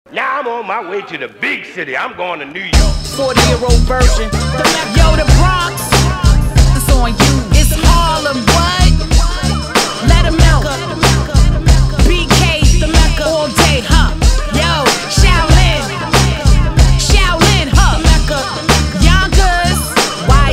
Now I'm on my way to the big city. I'm going to New York. 40-year-old version. Yo, the Bronx. It's on you. It's Harlem. What? Let 'em know. BK, the Mecca. All day, huh? Yo, Shaolin. Shaolin, huh? Mecca. Yonkers. Why,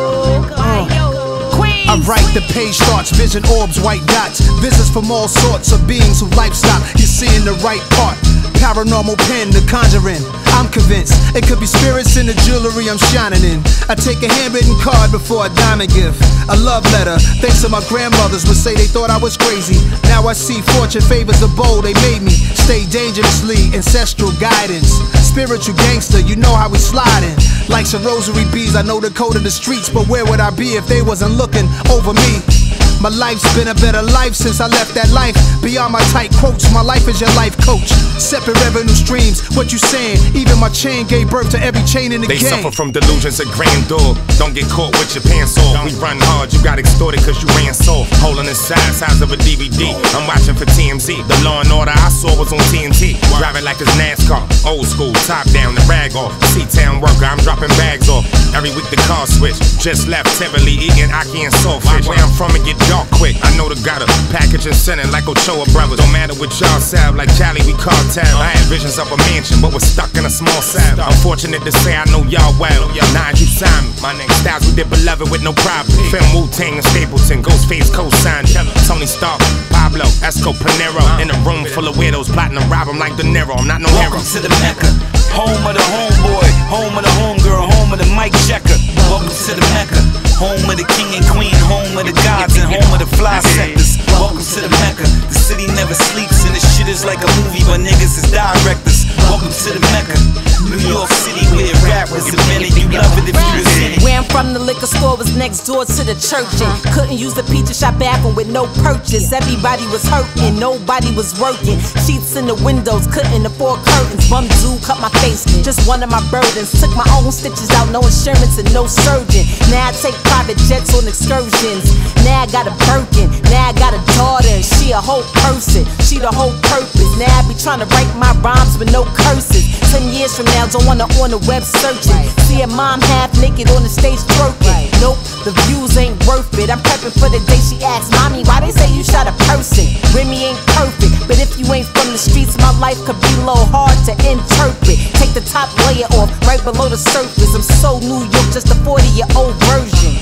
yo? Queens. I write, the page starts, vision orbs, white dots. Visits from all sorts of beings who lifestyle. You're seeing the right part. Paranormal pen, the conjuring. I'm convinced it could be spirits in the jewelry I'm shining in. I take a handwritten card before a diamond gift. A love letter, thanks to my grandmothers would say they thought I was crazy. Now I see fortune favors the bold, they made me stay dangerously, ancestral guidance. Spiritual gangster, you know how we sliding. Like some rosary beads, I know the code of the streets, but where would I be if they wasn't looking over me? My life's been a better life since I left that life. Beyond my tight quotes, my life is your life coach. Separate revenue streams, what you saying? Even my chain gave birth to every chain in the game. They suffer from delusions of grandeur. Don't get caught with your pants off. We run hard, you got extorted cause you ran soft. Holding the size of a DVD. I'm watching for TMZ. The Law and Order I saw was on TNT. Driving like it's NASCAR. Old school, top down, the rag off. C-Town worker, I'm dropping bags off. Every week the car switch. Just left Tivoli eating Aki and Saltfish. Where I'm from it get dark quick. I know the got a package and send it like Ochoa Brothers. Don't matter what y'all sound like Charlie, we cartel. I had visions of a mansion, but was stuck in a small cell. Unfortunate to say I know y'all well. Nine, you signed me. My name Styles, we did Beloved with no problem. Film Wu-Tang and Stapleton, Ghostface co-signed. Tony Stark, Pablo, Esco Panero. In a room full of weirdos plotting to rob him like De Niro. I'm not no hero. Welcome to the Mecca, home of the homeboy, home of the homegirl, home of the mic checker. Welcome to the Mecca, home of the king and queen, home of the gods and home of the fly sectors. Welcome to the Mecca, the city never sleeps and the shit is like a movie but niggas is directors. Welcome to the Mecca, New York City where rap was invented. You love it if you was in it. Where I'm from, the liquor store was next door to the church and couldn't use the pizza shop bathroom with no purchase. Everybody was hurting, nobody was working. Sheets in the windows, couldn't afford curtains. Bum dude cut my face, just one of my burdens. Took my own stitches out, no insurance and no surgeon. Now I take private jets on excursions. Now I got a Birkin, now I got a daughter and she a whole person. She the whole purpose. Now I be trying to write my rhymes with no curses. 10 years from now, don't wanna on the web searching. See a mom half naked on the stage twerking. Nope, the views ain't worth it. I'm prepping for the day she asks, Mommy, why they say you shot a person? Remy ain't perfect, but if you ain't from the streets, my life could be a little hard to interpret. Take the top layer off, right below the surface. I'm so New York, just a 40-year-old version.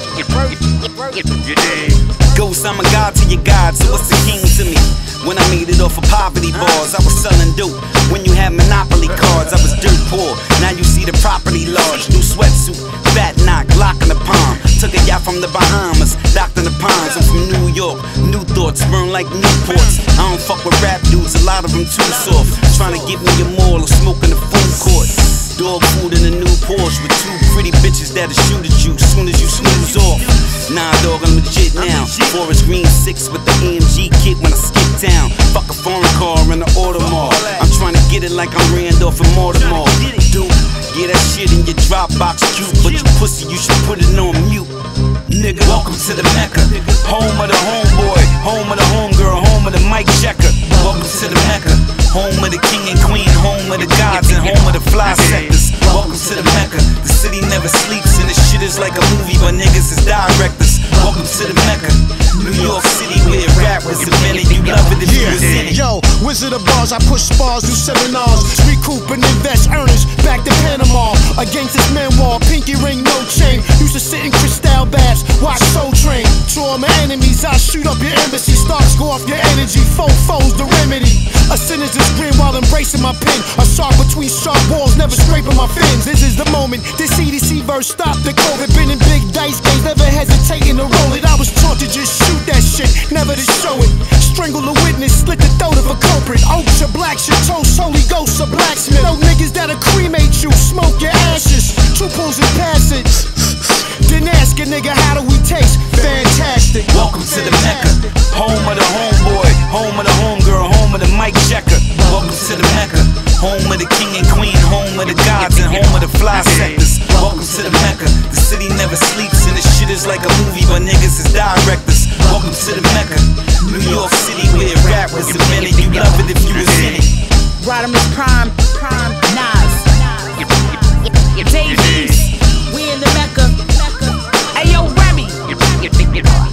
Ghost, I'm a god to your god, so what's the king to me? When I made it off of poverty bars, I was selling dope. When you had Monopoly cards, I was dirt poor. Now you see the property large. New sweatsuit, fat knock, lock in the palm. Took a yacht from the Bahamas, docked in the Palms. I'm from New York, new thoughts, burn like Newports. I don't fuck with rap dudes, a lot of them too soft. Trying to give me a mall or smoking the food court. Dog food in a new Porsche with two pretty bitches that'll shoot at you soon as you snooze off. Nah, dog, I'm legit now. Forest Green 6 with the AMG kit when I skip down. Fuck a foreign car in the Audemars. I'm trying to get it like I'm Randolph and Mortimer. Dude, yeah, that shit in your Dropbox cute, but you pussy, you should put it on mute. Nigga, welcome to the Mecca, home of the homeboy, home of the homegirl, home of the mic checker. Welcome to the Mecca, home of the king and queen, home of the gods and home of the fly sectors. Welcome to the Mecca, the city never sleeps and this shit is like a movie but niggas is directors. Welcome to the Mecca, New York City where rap was invented. You love it if you was in it. Yo, Wizard of Bars, I push spars, do seminars, recoup and invest earnings back to Panama. Against this memoir, pinky ring, no chain. Used to sit in Cristal baths, watch Soul Train. Draw my enemies, I shoot up your embassy. Stars go off your energy, foes the remedy. A sinister grin while embracing my pen. A shark between sharp walls, never scraping my fins. This is the moment, this CDC verse stop the COVID. Been in big dice games, never hesitating to roll it. I was taught to just shoot that shit, never to show it. Strangle a witness, slit the throat of a culprit. Oaks or black shit, toast, holy ghosts or blacksmith. No niggas that'll cremate you, smoke your ashes. Two pulls and pass it. Then ask a nigga, how do we taste? Fantastic. Welcome to the Mecca, home of the homeboy, home of the homegirl, home of the mic checker. Welcome to the Mecca, home of the king and queen, home of the gods and home of the fly sectors. Welcome to the Mecca, the city never sleeps and this shit is like a movie but niggas is directors. Welcome to the Mecca, New York City where rap was invented. You love it if you was in it. Rodimus Prime, Nas, Dave East, we in the Mecca. Hey yo, Remy.